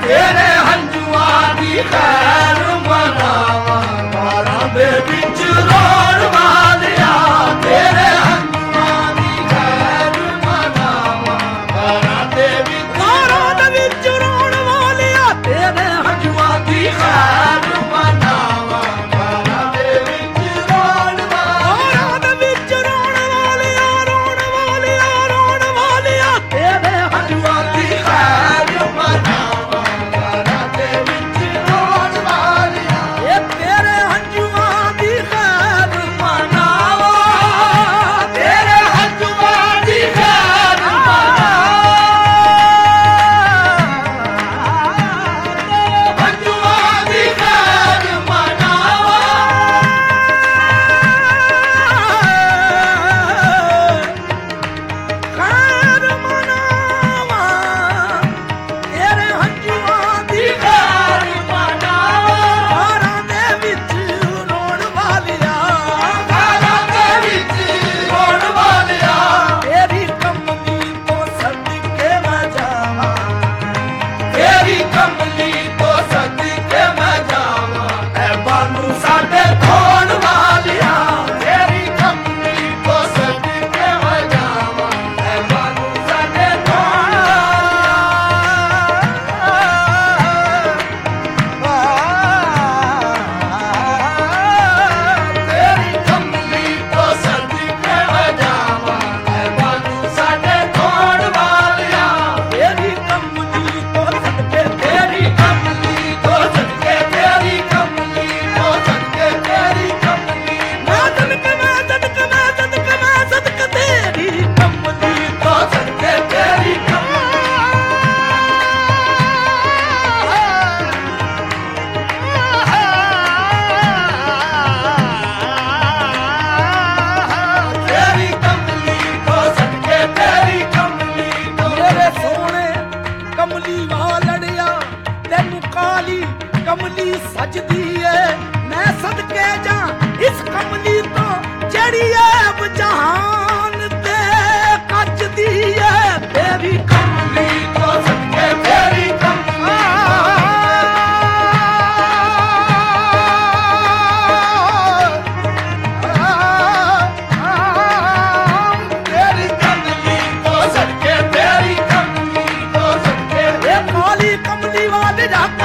ਤੇਰੇ ਹੰਝੂਆਂ ਦੀ ਖੈਰ ਮਨਾਵਾਂ ਵਾਰਾਂ ਦੇ ਵਿੱਚ ਰੋਣ ਵਾਲਿਆ ਤੇਰੇ ਹੰਝੂਆਂ ਦੀ ਖੈਰ ਮਨਾਵਾਂ ਵਾਰਾਂ ਦੇ ਵਿੱਚ ਰੋਣ ਵਾਲਿਆ ਤੇਰੇ ਹੰਝੂਆਂ ਦੀ ਖੈਰ ਮਨਾਵਾਂ ਵਾਰਾਂ ਦੇ ਵਿੱਚ ਰੋਣ ਵਾਲਿਆ ਤੇਰੇ ਹੰਝੂਆਂ ਦੀ ਖੈਰ ਮਨਾਵਾਂ ਵਾਰਾਂ ਦੇ ਵਿੱਚ ਰੋਣ ਵਾਲਿਆ ਇਹ ਤੇਰੇ ਹੰਝੂਆਂ ਦੀ ਖੈਰ ਮਨਾਵਾਂ ਤੇਰੇ ਹੰਝੂਆਂ ਦੀ ਖੈਰ ਮਨਾਵਾਂ ਹੰਝੂਆਂ ਦੀ ਖੈਰ ਮਨਾਵਾਂ ਖੈਰ ਮਨਾਵਾਂ ਤੇਰੇ ਹੰਝੂਆਂ ਦੀ ਖੈਰ ਮਨਾਵਾਂ ਵਾਰਾਂ ਦੇ ਵਿੱਚ ਰੋਣ ਵਾਲਿਆ ਵਾਰਾਂ ਦੇ ਵਿੱਚ ਰੋਣ ਵਾਲਿਆ ਤੇਰੀ ਕਮਲੀ ਤੋਂ ਸਦਕੇ ਮੈਂ ਜਾਵਾਂ ਤੇਰੀ ਕਮਲੀ ਤੋਂ ਸਦਕੇ ਮੈਂ ਜਾਵਾਂ ਐ ਬਾਨੂੰ ਸਾਡੇ ਧੋਣ ਵਾਲਿਆ ਤੇਰੀ ਕਮਲੀ ਤੋਂ ਸਦਕੇ ਮੈਂ ਜਾਵਾਂ ਐ ਬਾਨੂੰ ਸਾਡੇ ਧੋਣ ਤੇਰੀ ਕਮਲੀ ਤੋਂ ਸਦਕੇ ਮੈਂ ਜਾਵਾਂ ਐ ਬਾਨੂੰ ਸਾਡੇ ਧੋਣ ਵਾਲਿਆ ਤੇਰੀ ਕਮਲੀ ਤੋਂ ਸਦਕੇ ਤੇਰੀ ਕਮਲੀ ਤੋਂ ਸਦਕੇ ਤੇਰੀ ਕਮਲੀ ਤੋਂ ਸਦਕੇ ਤੇਰੀ ਕਮਲੀ ਮੈਂ ਸਦਕੇ ਮੈਂ ਸਦਕੇ ਮੈਂ ਸਦਕੇ ਮੈਂ ਸਦਕੇ ਤੇਰੀ ਕਮਲੀ ਤੋਂ ਸਦਕੇ ਤੇਰੀ ਤੇਰੀ ਕਮਲੀ ਤੋਂ ਸਦਕੇ ਤੇਰੀ ਕਮਲੀ ਤੋਂ ਮੇਰੇ ਸੋਹਣੇ ਕਮਲੀ ਵਾਲੜਿਆ ਤੈਨੂੰ ਕਾਲੀ ਕਮਲੀ ਸਜਦੀ ਏ ਮੈਂ ਸਦਕੇ ਜਾਂ ਇਸ ਕਮਲੀ ਤੋਂ ਜਿਹੜੀ ਏ ਬਜਹਾਨ ਤੇ ਕੱਜਦੀ ਏ ਤੇਰੀ ਕਮਲੀ ਤੋਂ ਸਦਕੇ ਤੇਰੀ ਤੇਰੀ ਕਮਲੀ ਤੋਂ ਸਦਕੇ ਤੇਰੀ ਕਮਲੀ ਤੋਂ ਸਦਕੇ ਇਹ ਕਾਲੀ ਕਮਲੀ ਵਾਲੇ ਰੱਖ